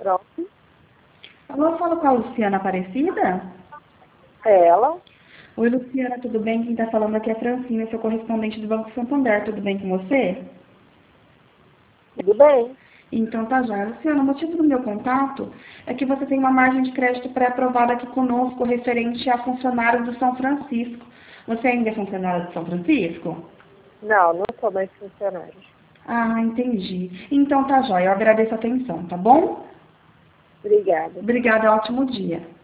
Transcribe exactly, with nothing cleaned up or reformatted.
Pronto. Alô, eu falo com a Luciana Aparecida? É ela. Oi, Luciana, tudo bem? Quem está falando aqui é a Francina, sou correspondente do Banco Santander. Tudo bem com você? Tudo bem. Então tá já. Luciana, o motivo do meu contato é que você tem uma margem de crédito pré-aprovada aqui conosco referente a funcionários do São Francisco. Você ainda é funcionário do São Francisco? Não, não sou mais funcionária. Ah, entendi. Então tá já. Eu agradeço a atenção, tá bom? Obrigada. Obrigada, ótimo dia.